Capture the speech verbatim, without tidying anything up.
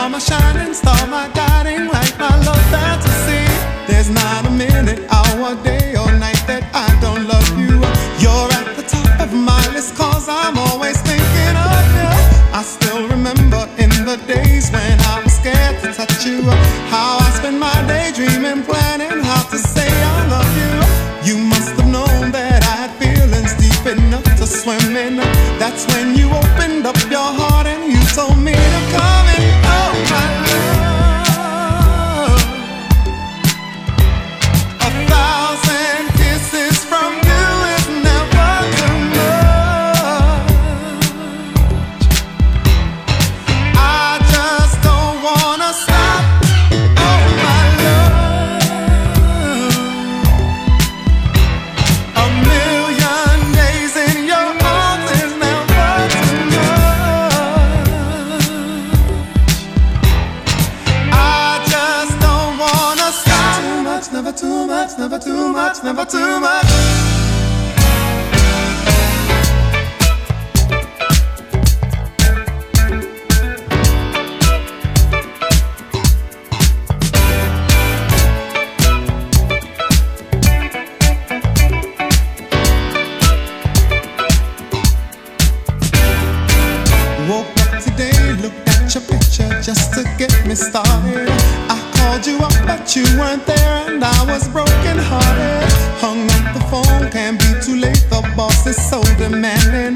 are my shining star, my guiding light, my love fantasy. There's not a minute, hour, day or night that I don't love you. You're at the top of my list, cause I'm always thinking of you. I still remember in the days when I was scared to touch you, how I spent my day dreaming, planning how to say I love you. You must have known that I had feelings deep enough to swim in. That's when you opened up your heart and you told me to come in. Oh my love, a thousand kisses from you is never too much. I just don't wanna stop. Oh my love, a million days in your arms is never too much. I just don't wanna stop. Too much, never too much, never too much, never too much. Woke up today, looked at your picture just to get me started. I called you up, but you weren't there, and I was broken hearted. Hung up the phone, can't be too late. The boss is so demanding.